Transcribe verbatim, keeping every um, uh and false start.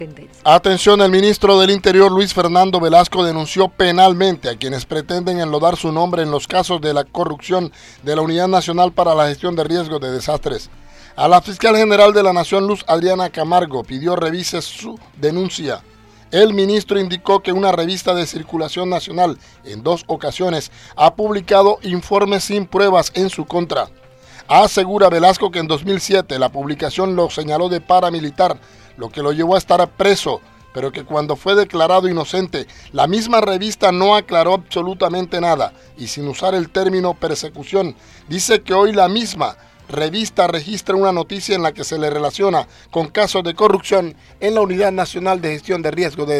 tendencia. Atención, el ministro del Interior Luis Fernando Velasco denunció penalmente a quienes pretenden enlodar su nombre en los casos de la corrupción de la Unidad Nacional para la Gestión de Riesgos de Desastres. A la fiscal general de la Nación, Luz Adriana Camargo, pidió revise su denuncia. El ministro indicó que una revista de circulación nacional en dos ocasiones ha publicado informes sin pruebas en su contra. Asegura Velasco que en dos mil siete la publicación lo señaló de paramilitar, lo que lo llevó a estar preso, pero que cuando fue declarado inocente, la misma revista no aclaró absolutamente nada y sin usar el término persecución, dice que hoy la misma revista registra una noticia en la que se le relaciona con casos de corrupción en la Unidad Nacional de Gestión de Riesgo de